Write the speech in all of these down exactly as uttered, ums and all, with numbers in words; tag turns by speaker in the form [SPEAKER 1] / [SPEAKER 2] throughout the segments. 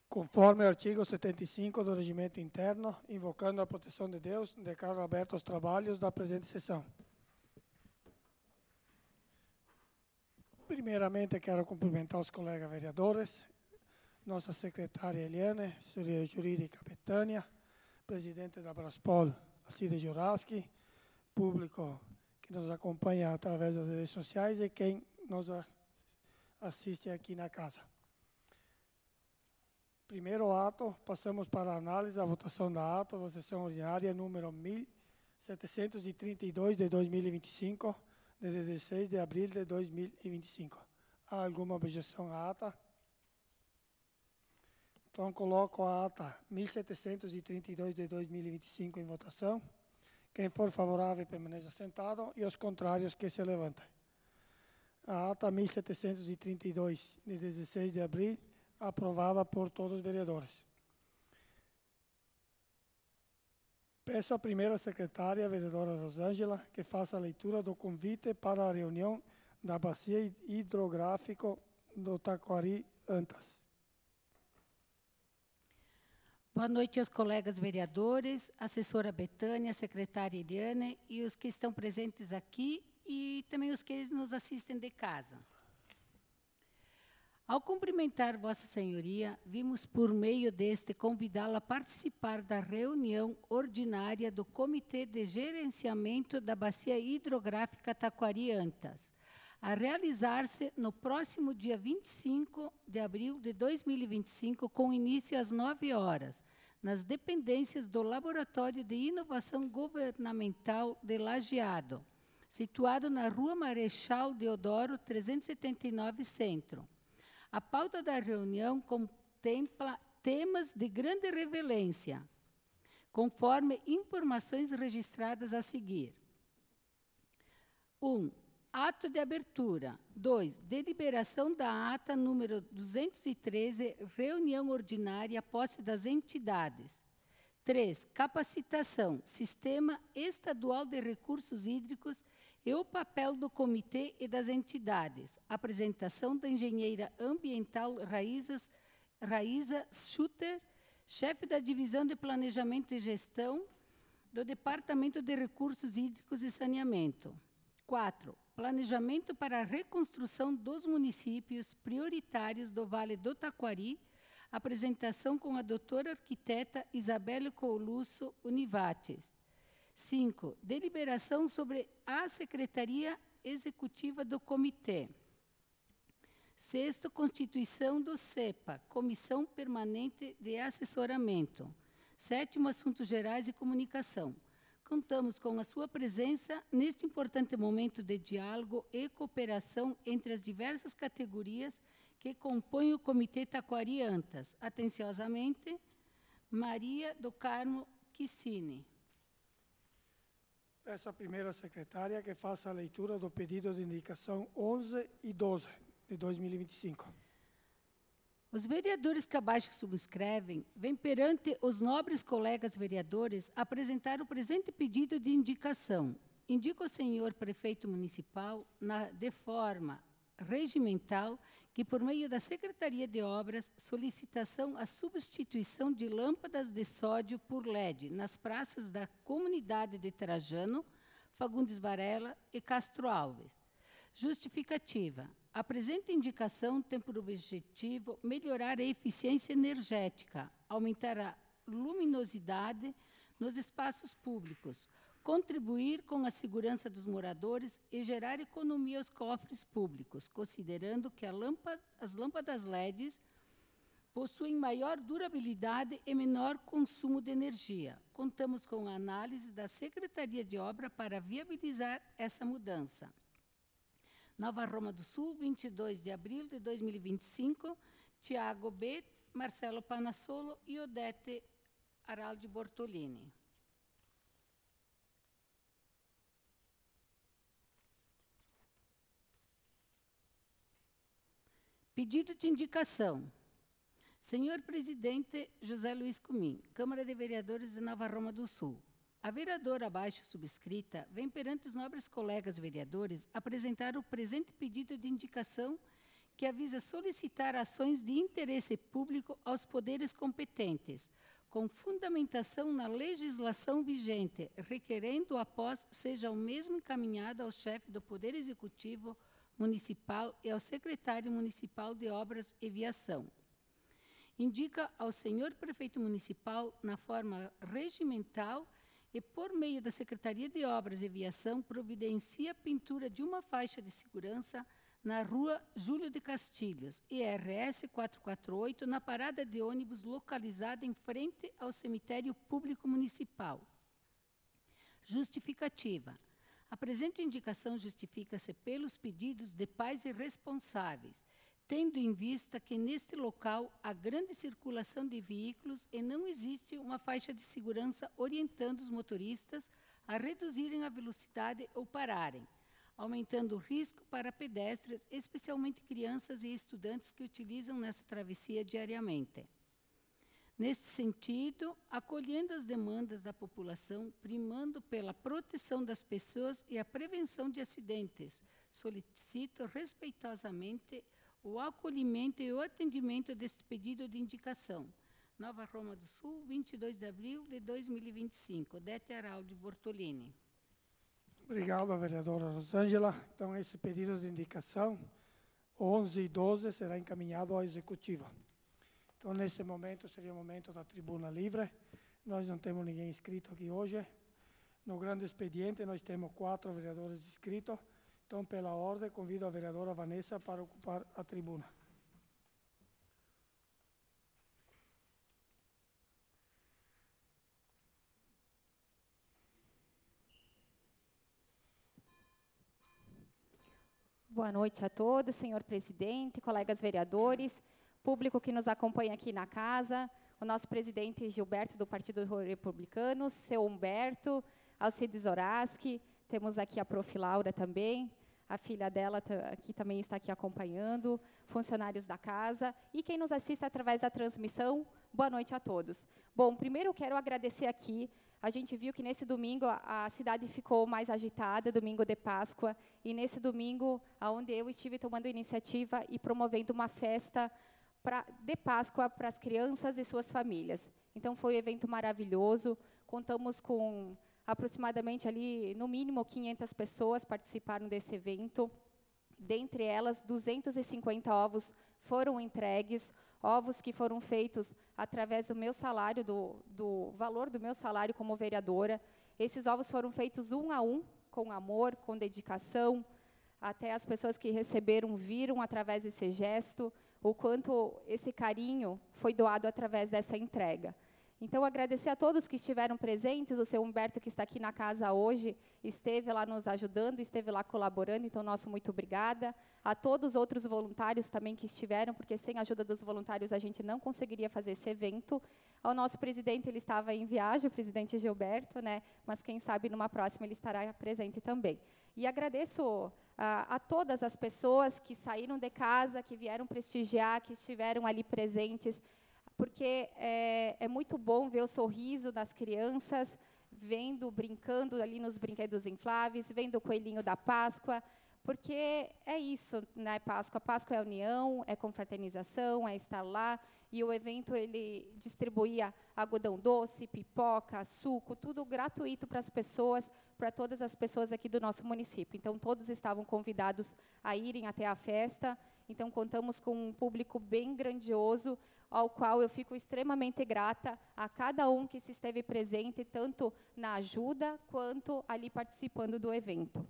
[SPEAKER 1] Conforme o artigo setenta e cinco do Regimento Interno, invocando a proteção de Deus, declaro abertos os trabalhos da presente sessão. Primeiramente, quero cumprimentar os colegas vereadores, nossa secretária Eliane, assessoria jurídica Betânia, presidente da Braspol, Cida Juraski, público que nos acompanha através das redes sociais e quem nos assiste aqui na casa. Primeiro ato, passamos para a análise, a votação da ata da sessão ordinária número mil setecentos e trinta e dois de dois mil e vinte e cinco, de dezesseis de abril de dois mil e vinte e cinco. Há alguma objeção à ata? Então, coloco a ata mil setecentos e trinta e dois de dois mil e vinte e cinco em votação. Quem for favorável, permaneça sentado, e os contrários que se levantem. A ata mil setecentos e trinta e dois, de dezesseis de abril, aprovada por todos os vereadores. Peço à primeira secretária, a vereadora Rosângela, que faça a leitura do convite para a reunião da Bacia Hidrográfica do Taquari Antas.
[SPEAKER 2] Boa noite aos colegas vereadores, assessora Betânia, secretária Eliane e os que estão presentes aqui e também os que nos assistem de casa. Ao cumprimentar Vossa Senhoria, vimos por meio deste convidá-la a participar da reunião ordinária do Comitê de Gerenciamento da Bacia Hidrográfica Taquari Antas, a realizar-se no próximo dia vinte e cinco de abril de dois mil e vinte e cinco, com início às nove horas, nas dependências do Laboratório de Inovação Governamental de Lajeado, situado na Rua Marechal Deodoro, trezentos e setenta e nove, Centro. A pauta da reunião contempla temas de grande relevância, conforme informações registradas a seguir. um. Ato de abertura. dois. Deliberação da ata número duzentos e treze, reunião ordinária, posse das entidades. três. Capacitação, Sistema Estadual de Recursos Hídricos e o papel do comitê e das entidades. Apresentação da engenheira ambiental Raíza, Raíza Schutter, chefe da Divisão de Planejamento e Gestão do Departamento de Recursos Hídricos e Saneamento. quatro. Planejamento para a reconstrução dos municípios prioritários do Vale do Taquari. Apresentação com a doutora arquiteta Isabelle Colusso Univates. cinco. Deliberação sobre a Secretaria Executiva do Comitê. Sexto, constituição do CEPA, Comissão Permanente de Assessoramento. Sétimo, assuntos gerais e comunicação. Contamos com a sua presença neste importante momento de diálogo e cooperação entre as diversas categorias que compõem o Comitê Taquari Antas. Atenciosamente, Maria do Carmo Quicini.
[SPEAKER 1] Peço à primeira secretária que faça a leitura do pedido de indicação onze e doze de dois mil e vinte e cinco.
[SPEAKER 2] Os vereadores que abaixo subscrevem vêm perante os nobres colegas vereadores apresentar o presente pedido de indicação. Indico ao senhor prefeito municipal, na, de forma regimental, que por meio da Secretaria de Obras, solicitação a substituição de lâmpadas de sódio por L E D nas praças da comunidade de Trajano, Fagundes Varela e Castro Alves. Justificativa. A presente indicação tem por objetivo melhorar a eficiência energética, aumentar a luminosidade nos espaços públicos, contribuir com a segurança dos moradores e gerar economia aos cofres públicos, considerando que a lâmpada, as lâmpadas L E Ds possuem maior durabilidade e menor consumo de energia. Contamos com a análise da Secretaria de Obra para viabilizar essa mudança. Nova Roma do Sul, vinte e dois de abril de dois mil e vinte e cinco, Tiago B., Marcelo Panassolo e Odete Araldi Bortolini. Pedido de indicação. Senhor presidente José Luiz Cumim, Câmara de Vereadores de Nova Roma do Sul. A vereadora abaixo subscrita vem perante os nobres colegas vereadores apresentar o presente pedido de indicação que avisa solicitar ações de interesse público aos poderes competentes, com fundamentação na legislação vigente, requerendo após seja o mesmo encaminhado ao chefe do Poder Executivo Municipal e ao secretário municipal de Obras e Viação. Indica ao senhor prefeito municipal, na forma regimental e por meio da Secretaria de Obras e Viação, providencia a pintura de uma faixa de segurança na rua Júlio de Castilhos, I R S quatrocentos e quarenta e oito, na parada de ônibus localizada em frente ao cemitério público municipal. Justificativa. A presente indicação justifica-se pelos pedidos de pais e responsáveis, tendo em vista que neste local há grande circulação de veículos e não existe uma faixa de segurança orientando os motoristas a reduzirem a velocidade ou pararem, aumentando o risco para pedestres, especialmente crianças e estudantes que utilizam nessa travessia diariamente. Neste sentido, acolhendo as demandas da população, primando pela proteção das pessoas e a prevenção de acidentes, solicito respeitosamente o acolhimento e o atendimento deste pedido de indicação. Nova Roma do Sul, vinte e dois de abril de dois mil e vinte e cinco. Odete Araldi Bortolini.
[SPEAKER 1] Obrigado, vereadora Rosângela. Então, esse pedido de indicação, onze e doze, será encaminhado ao Executivo. Então, nesse momento, seria o momento da tribuna livre. Nós não temos ninguém inscrito aqui hoje. No grande expediente, nós temos quatro vereadores inscritos. Então, pela ordem, convido a vereadora Vanessa para ocupar a tribuna.
[SPEAKER 3] Boa noite a todos, senhor presidente, colegas vereadores, público que nos acompanha aqui na casa, o nosso presidente Gilberto do Partido Republicano, seu Humberto, Alcides Zoraski, temos aqui a prof. Laura também, a filha dela que também está aqui acompanhando, funcionários da casa e quem nos assiste através da transmissão, boa noite a todos. Bom, primeiro eu quero agradecer aqui. A gente viu que nesse domingo a, a cidade ficou mais agitada, domingo de Páscoa, e nesse domingo, onde eu estive tomando iniciativa e promovendo uma festa pra, de Páscoa para as crianças e suas famílias. Então, foi um evento maravilhoso, contamos com aproximadamente ali, no mínimo, quinhentas pessoas participaram desse evento, dentre elas, duzentos e cinquenta ovos foram entregues, ovos que foram feitos através do meu salário, do, do valor do meu salário como vereadora. Esses ovos foram feitos um a um, com amor, com dedicação. Até as pessoas que receberam viram, através desse gesto, o quanto esse carinho foi doado através dessa entrega. Então, agradecer a todos que estiveram presentes, o seu Humberto, que está aqui na casa hoje, esteve lá nos ajudando, esteve lá colaborando, então, nosso muito obrigada. A todos os outros voluntários também que estiveram, porque sem a ajuda dos voluntários a gente não conseguiria fazer esse evento. Ao nosso presidente, ele estava em viagem, o presidente Gilberto, né? Mas quem sabe numa próxima ele estará presente também. E agradeço a, a todas as pessoas que saíram de casa, que vieram prestigiar, que estiveram ali presentes, porque é, é muito bom ver o sorriso das crianças, vendo, brincando ali nos brinquedos infláveis, vendo o coelhinho da Páscoa, porque é isso, né, Páscoa. Páscoa é união, é confraternização, é estar lá, e o evento, ele distribuía algodão doce, pipoca, suco, tudo gratuito para as pessoas, para todas as pessoas aqui do nosso município. Então, todos estavam convidados a irem até a festa, então, contamos com um público bem grandioso, ao qual eu fico extremamente grata a cada um que se esteve presente, tanto na ajuda, quanto ali participando do evento.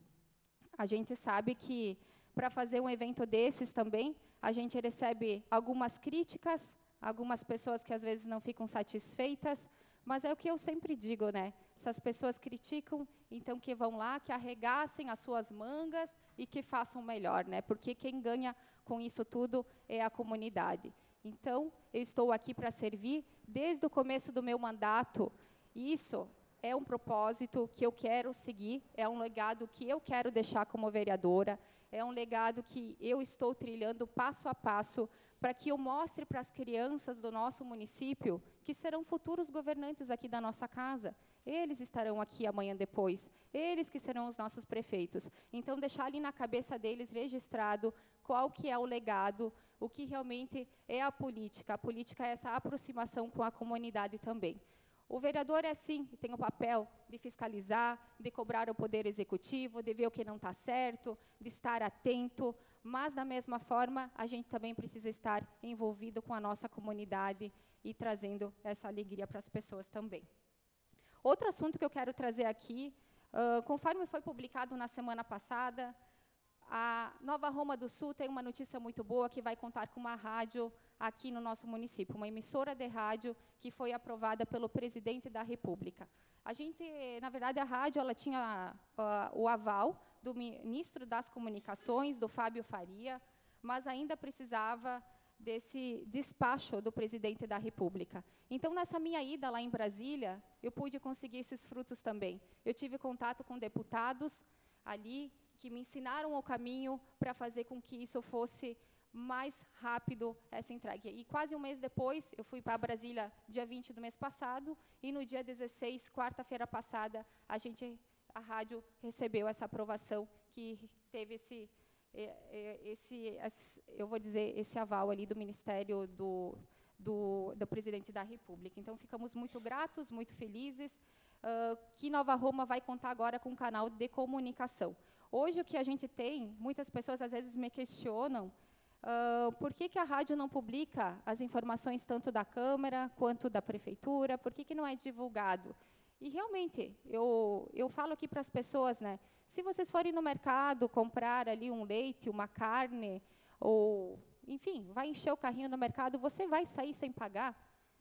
[SPEAKER 3] A gente sabe que, para fazer um evento desses também, a gente recebe algumas críticas, algumas pessoas que às vezes não ficam satisfeitas, mas é o que eu sempre digo, né? Se as pessoas criticam, então que vão lá, que arregassem as suas mangas e que façam melhor, né? Porque quem ganha com isso tudo é a comunidade. Então, eu estou aqui para servir desde o começo do meu mandato. Isso é um propósito que eu quero seguir, é um legado que eu quero deixar como vereadora, é um legado que eu estou trilhando passo a passo para que eu mostre para as crianças do nosso município que serão futuros governantes aqui da nossa casa. eles estarão aqui amanhã depois, eles que serão os nossos prefeitos. Então, deixar ali na cabeça deles registrado qual que é o legado, o que realmente é a política. A política é essa aproximação com a comunidade também. O vereador é, sim, tem o papel de fiscalizar, de cobrar o poder executivo, de ver o que não está certo, de estar atento, mas, da mesma forma, a gente também precisa estar envolvido com a nossa comunidade e trazendo essa alegria para as pessoas também. Outro assunto que eu quero trazer aqui, uh, conforme foi publicado na semana passada, a Nova Roma do Sul tem uma notícia muito boa, que vai contar com uma rádio aqui no nosso município, uma emissora de rádio que foi aprovada pelo presidente da República. A gente, na verdade, a rádio ela tinha uh, o aval do ministro das Comunicações, do Fábio Faria, mas ainda precisava desse despacho do presidente da República. Então, nessa minha ida lá em Brasília, eu pude conseguir esses frutos também. Eu tive contato com deputados ali, que me ensinaram o caminho para fazer com que isso fosse mais rápido, essa entrega. E quase um mês depois, eu fui para Brasília dia vinte do mês passado, e no dia dezesseis, quarta-feira passada, a gente, a rádio recebeu essa aprovação, que teve esse, esse, eu vou dizer, esse aval ali do Ministério do, do, do Presidente da República. Então, ficamos muito gratos, muito felizes, uh, que Nova Roma vai contar agora com um canal de comunicação. Hoje, o que a gente tem, muitas pessoas às vezes me questionam, uh, por que, que a rádio não publica as informações tanto da Câmara quanto da Prefeitura, por que, que não é divulgado? E, realmente, eu, eu falo aqui para as pessoas, né, se vocês forem no mercado comprar ali um leite, uma carne, ou, enfim, vai encher o carrinho no mercado, você vai sair sem pagar?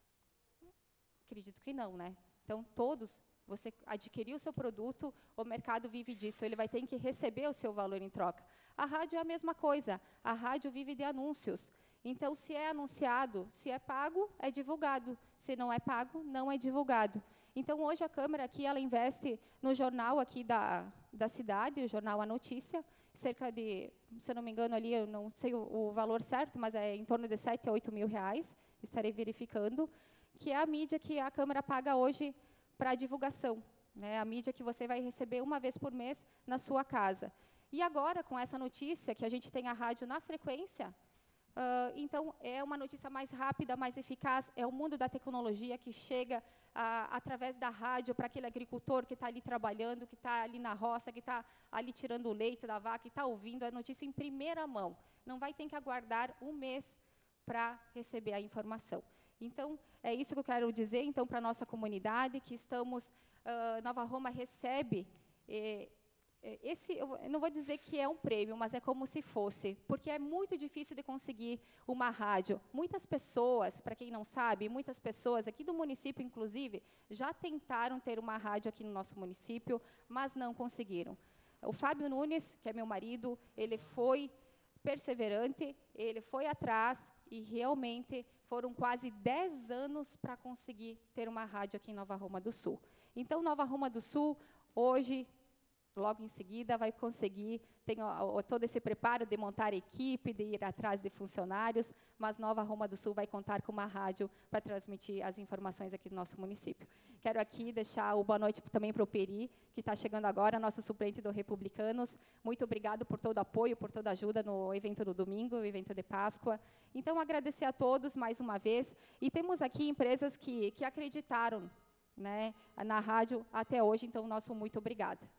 [SPEAKER 3] Acredito que não, né? Então, todos... Você adquiriu o seu produto, o mercado vive disso, ele vai ter que receber o seu valor em troca. A rádio é a mesma coisa, a rádio vive de anúncios. Então, se é anunciado, se é pago, é divulgado. Se não é pago, não é divulgado. Então, hoje a Câmara aqui, ela investe no jornal aqui da, da cidade, o jornal A Notícia, cerca de, se eu não me engano ali, eu não sei o, o valor certo, mas é em torno de sete a oito mil reais, estarei verificando, que é a mídia que a Câmara paga hoje para a divulgação, né, a mídia que você vai receber uma vez por mês na sua casa. E agora, com essa notícia, que a gente tem a rádio na frequência, uh, então, é uma notícia mais rápida, mais eficaz, é o mundo da tecnologia que chega uh, através da rádio para aquele agricultor que está ali trabalhando, que está ali na roça, que está ali tirando o leite da vaca, que está ouvindo a notícia em primeira mão. Não vai ter que aguardar um mês para receber a informação. Então, é isso que eu quero dizer, então, para a nossa comunidade, que estamos, uh, Nova Roma recebe, eh, esse, eu não vou dizer que é um prêmio, mas é como se fosse, porque é muito difícil de conseguir uma rádio. Muitas pessoas, para quem não sabe, muitas pessoas aqui do município, inclusive, já tentaram ter uma rádio aqui no nosso município, mas não conseguiram. O Fábio Nunes, que é meu marido, ele foi perseverante, ele foi atrás, e realmente foram quase dez anos para conseguir ter uma rádio aqui em Nova Roma do Sul. Então, Nova Roma do Sul, hoje, logo em seguida, vai conseguir, tem ó, ó, todo esse preparo de montar equipe, de ir atrás de funcionários, mas Nova Roma do Sul vai contar com uma rádio para transmitir as informações aqui do nosso município. Quero aqui deixar o boa noite também para o Peri, que está chegando agora, nosso suplente do Republicanos. Muito obrigado por todo o apoio, por toda a ajuda no evento do domingo, o evento de Páscoa. Então, agradecer a todos mais uma vez. E temos aqui empresas que, que acreditaram, né, na rádio até hoje, então, nosso muito obrigada.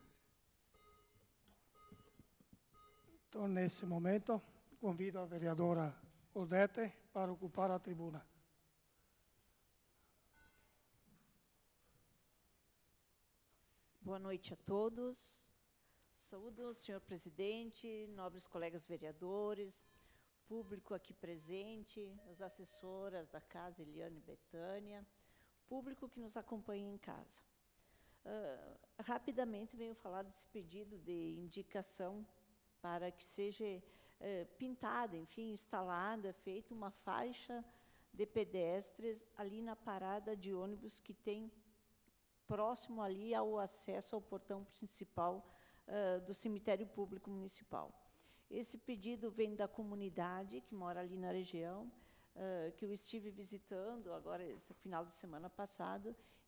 [SPEAKER 1] Então, nesse momento, convido a vereadora Odete para ocupar a tribuna.
[SPEAKER 4] Boa noite a todos. Saúdo, senhor presidente, nobres colegas vereadores, público aqui presente, as assessoras da casa, Eliane e Betânia, público que nos acompanha em casa. Uh, rapidamente venho falar desse pedido de indicação para que seja uh, pintada, enfim, instalada, feita uma faixa de pedestres ali na parada de ônibus que tem próximo ali ao acesso ao portão principal uh, do cemitério público municipal. Esse pedido vem da comunidade que mora ali na região, uh, que eu estive visitando agora, esse final de semana passado,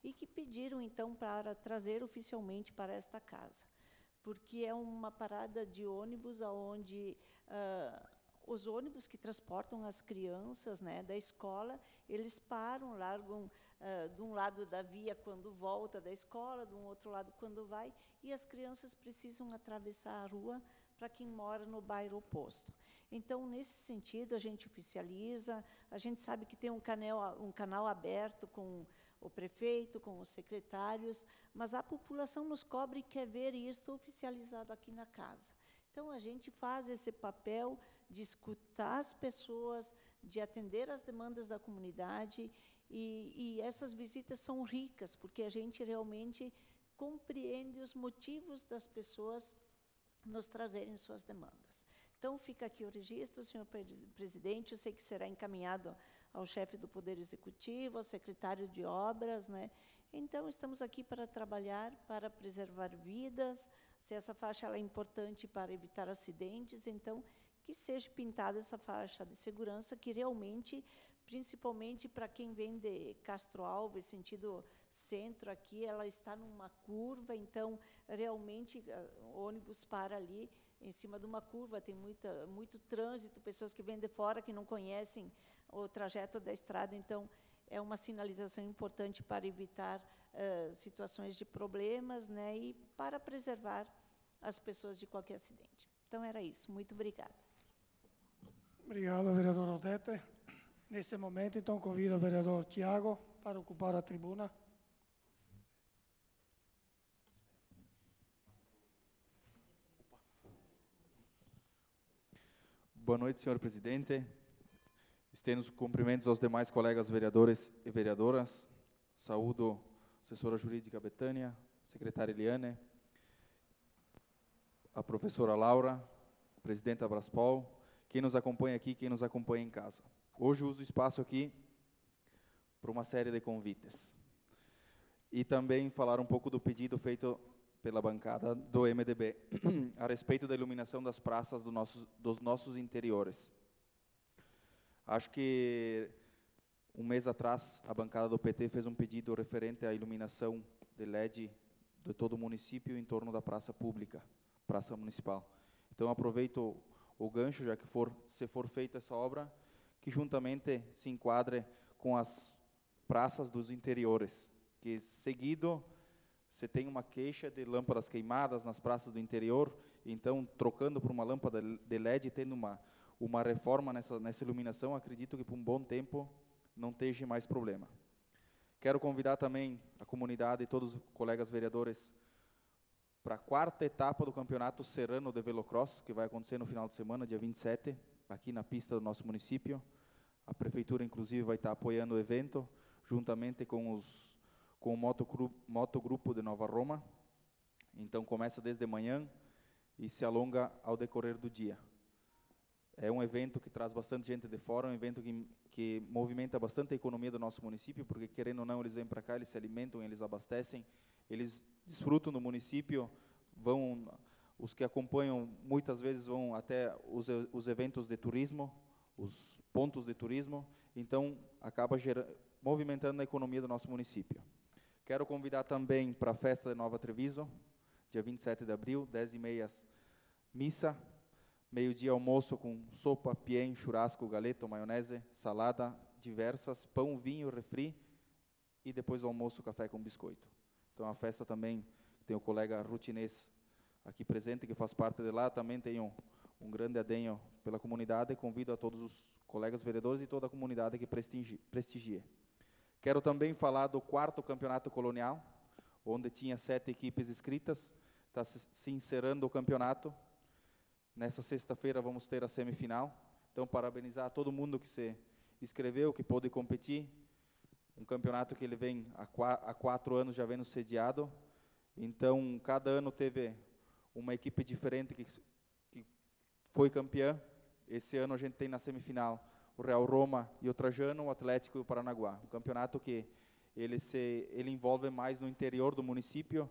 [SPEAKER 4] e que pediram, então, para trazer oficialmente para esta casa, porque é uma parada de ônibus onde ah, os ônibus que transportam as crianças, né, da escola, eles param, largam uh, de um lado da via quando volta da escola, de um outro lado quando vai, e as crianças precisam atravessar a rua para quem mora no bairro oposto. Então, nesse sentido, a gente oficializa, a gente sabe que tem um canal, um canal aberto com o prefeito, com os secretários, mas a população nos cobra e quer ver isso oficializado aqui na casa. Então, a gente faz esse papel de escutar as pessoas, de atender às demandas da comunidade, e, e essas visitas são ricas, porque a gente realmente compreende os motivos das pessoas nos trazerem suas demandas. Então, fica aqui o registro, senhor presidente, eu sei que será encaminhado ao chefe do Poder Executivo, ao secretário de Obras, né? Então, estamos aqui para trabalhar, para preservar vidas, se essa faixa ela é importante para evitar acidentes, então, que seja pintada essa faixa de segurança, que realmente, principalmente para quem vem de Castro Alves, sentido centro aqui, ela está numa curva, então, realmente, o ônibus para ali, em cima de uma curva, tem muita, muito trânsito, pessoas que vêm de fora, que não conhecem o trajeto da estrada, então, é uma sinalização importante para evitar uh, situações de problemas, né, e para preservar as pessoas de qualquer acidente. Então, era isso. Muito obrigada.
[SPEAKER 1] Obrigado, vereador Odete. Nesse momento, então, convido o vereador Tiago para ocupar a tribuna.
[SPEAKER 5] Boa noite, senhor presidente. Estendo os cumprimentos aos demais colegas vereadores e vereadoras. Saúdo a assessora jurídica Betânia, secretária Eliane, a professora Laura, presidenta Braspol, quem nos acompanha aqui, quem nos acompanha em casa. Hoje uso o espaço aqui para uma série de convites. E também falar um pouco do pedido feito pela bancada do M D B a respeito da iluminação das praças do nosso, dos nossos interiores. Acho que um mês atrás a bancada do P T fez um pedido referente à iluminação de L E D de todo o município em torno da praça pública, praça municipal. Então aproveito o gancho, já que for, se for feita essa obra, que juntamente se enquadre com as praças dos interiores, que seguido você tem uma queixa de lâmpadas queimadas nas praças do interior, então trocando por uma lâmpada de L E D, tendo uma, uma reforma nessa, nessa iluminação, acredito que por um bom tempo não esteja mais problema. Quero convidar também a comunidade e todos os colegas vereadores para a quarta etapa do Campeonato Serrano de Velocross, que vai acontecer no final de semana, dia vinte e sete, aqui na pista do nosso município. A prefeitura, inclusive, vai estar apoiando o evento, juntamente com, os, com o motogrupo, motogrupo de Nova Roma. Então, começa desde manhã e se alonga ao decorrer do dia. É um evento que traz bastante gente de fora, um evento que, que movimenta bastante a economia do nosso município, porque, querendo ou não, eles vêm para cá, eles se alimentam, eles abastecem, eles desfrutam do município, vão, os que acompanham, muitas vezes vão até os, os eventos de turismo, os pontos de turismo, então acaba gerando, movimentando a economia do nosso município. Quero convidar também para a festa de Nova Treviso, dia vinte e sete de abril, dez e meia, missa, meio-dia almoço com sopa, piem, churrasco, galeto, maionese, salada, diversas, pão, vinho, refri, e depois do almoço, café com biscoito. Então, a festa também, tem o colega Rutinês aqui presente, que faz parte de lá, também tem um, um grande adenho pela comunidade, convido a todos os colegas vereadores e toda a comunidade que prestigie. prestigie. Quero também falar do quarto campeonato colonial, onde tinha sete equipes inscritas, está se, se encerrando o campeonato. Nessa sexta-feira vamos ter a semifinal, então parabenizar a todo mundo que se inscreveu, que pôde competir. Um campeonato que ele vem há, há quatro anos já vem sediado, então cada ano teve uma equipe diferente que, que foi campeã. Esse ano a gente tem na semifinal o Real Roma e o Trajano, o Atlético e o Paranaguá. Um campeonato que ele, se, ele envolve mais no interior do município.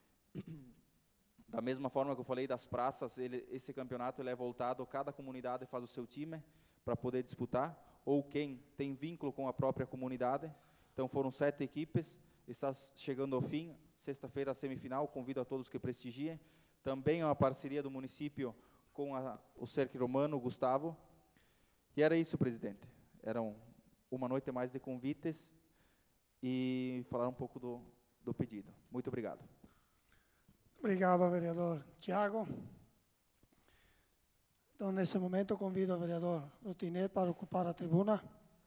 [SPEAKER 5] Da mesma forma que eu falei das praças, ele, esse campeonato ele é voltado, cada comunidade faz o seu time para poder disputar, ou quem tem vínculo com a própria comunidade. Então foram sete equipes, está chegando ao fim. Sexta-feira, a semifinal, convido a todos que prestigiem. Também é uma parceria do município com a, o Cercle Romano, o Gustavo. E era isso, presidente. Era um, uma noite mais de convites e falar um pouco do, do pedido. Muito obrigado.
[SPEAKER 1] Obrigado, vereador Tiago. Então, nesse momento, convido o vereador Rutinet para ocupar a tribuna.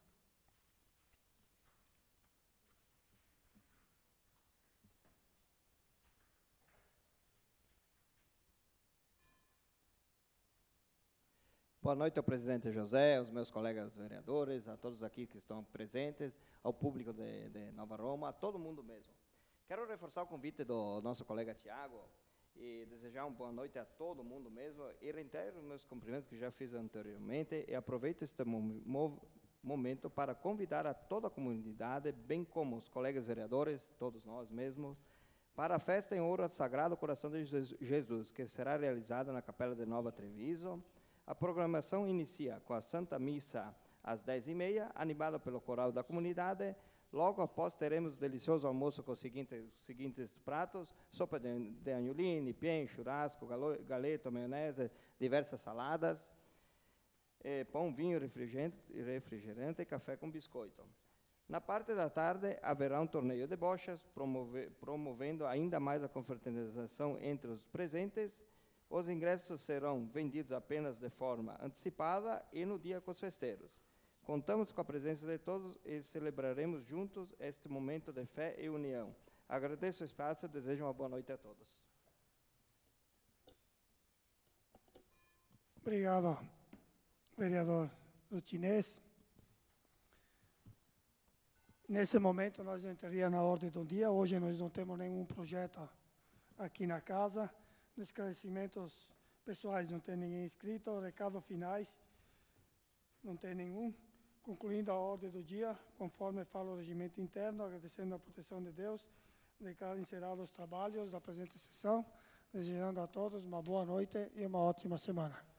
[SPEAKER 6] Boa noite ao presidente José, aos meus colegas vereadores, a todos aqui que estão presentes, ao público de, de Nova Roma, a todo mundo mesmo. Quero reforçar o convite do nosso colega Tiago e desejar uma boa noite a todo mundo mesmo e reiterar os meus cumprimentos que já fiz anteriormente e aproveito este mo momento para convidar a toda a comunidade, bem como os colegas vereadores, todos nós mesmos, para a festa em honra ao Sagrado Coração de Jesus, que será realizada na Capela de Nova Treviso. A programação inicia com a Santa Missa às dez e meia, animada pelo coral da comunidade. Logo após, teremos o delicioso almoço com os seguintes, os seguintes pratos: sopa de, de anholine, pien, churrasco, galo, galeto, maionese, diversas saladas, eh, pão, vinho, refrigerante, refrigerante e café com biscoito. Na parte da tarde, haverá um torneio de bochas, promove, promovendo ainda mais a confraternização entre os presentes. Os ingressos serão vendidos apenas de forma antecipada e no dia com os festeiros. Contamos com a presença de todos e celebraremos juntos este momento de fé e união. Agradeço o espaço e desejo uma boa noite a todos.
[SPEAKER 1] Obrigado, vereador Rutinet. Nesse momento, nós entraríamos na ordem do dia. Hoje nós não temos nenhum projeto aqui na casa. Nos esclarecimentos pessoais não tem ninguém inscrito, recados finais não tem nenhum. Concluindo a ordem do dia, conforme fala o regimento interno, agradecendo a proteção de Deus, declaro encerrados os trabalhos da presente sessão, desejando a todos uma boa noite e uma ótima semana.